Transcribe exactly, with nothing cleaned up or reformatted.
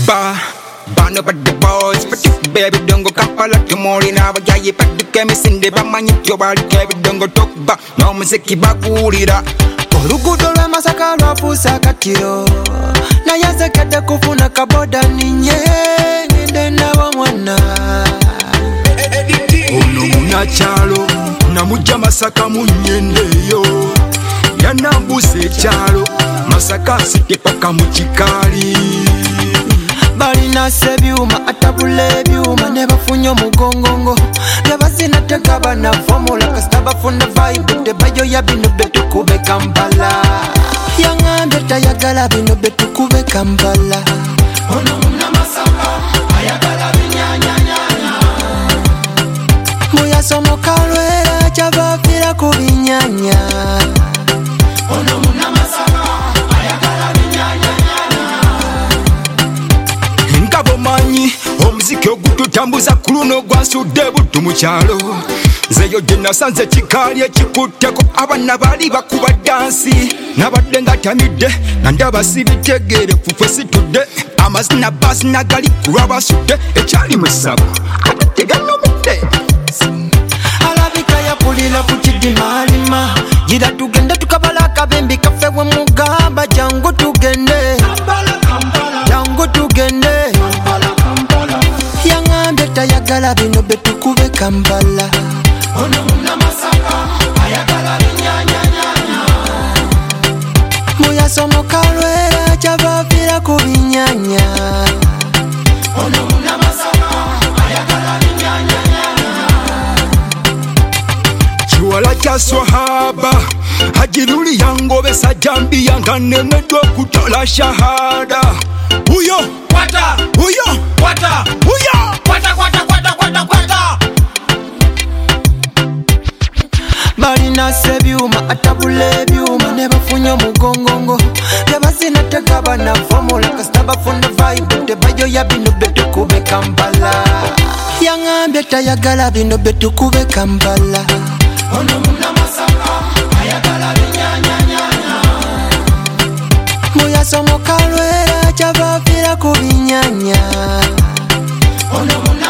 Toba. Burn up at the boys, but you baby don't go Kampala tomorrow now. But you put the chemist in the bama, you body baby don't go Toba. No muziki bakulira. Oluguudo lwa Masaka lwafuusa akatiro naye nsekedde kufuna kaboda ninye ngende nabo mwana ono munnakyalo namujja Masaka mu nnyendeeyo yanambuusa ekyalo Masaka nsite paka mu kikaali balina sebyuma atabula ebyuma ne bafunye omugongongo byabazina tegaba na formula kasita bafuna vibe tebayo ya bino betukube Kampala yangambye tayagala bino betukube Kampala ono muna Masaka ayagala binyanyanyanya muyasomoka lwera kyabafira ku binyanya ono muna Masaka ayagala binyanyanyanya manyi omuziki ogututambuza ku luno gwansudde buddu mu kyalo nzeyo gye nasanze kikaali ekikutteko abaana baali bakuba dansi nabadde nga tamidde nga ndaba sibitegeerefu ffe situdde amazina baasina gali ku lwabasudde ekyali mu ssabu ate tegannomedde alabika yakulira ku kidimaalima gira tugende tukabala akabembi kaffe we mugamba jangu tugende jangu tugende yangambye tayagala bino betukube Kampala ono muna Masaka ayagala binyanyanyanya muyasomoka lwera kyabafira ku binyanya ono muna Masaka ayagala binyanyanyanya kiwala kya swahaba hajiruli yangobesa jambi yanganemedwa okutola shahada uyo kwata uyo kwata uyo kwata kwata kwata kwata kwata balina sebyuma atabula ebyuma ne bafunye omugongongo byabazina tegaba na formula kasita bafuna vibe tebayo ya bino betukube Kampala yangambye tayagala bino betukube Kampala ono muna Masaka ayagala binyanyanyanya muyasomoka lwera kyabafira ku binyanya ono muna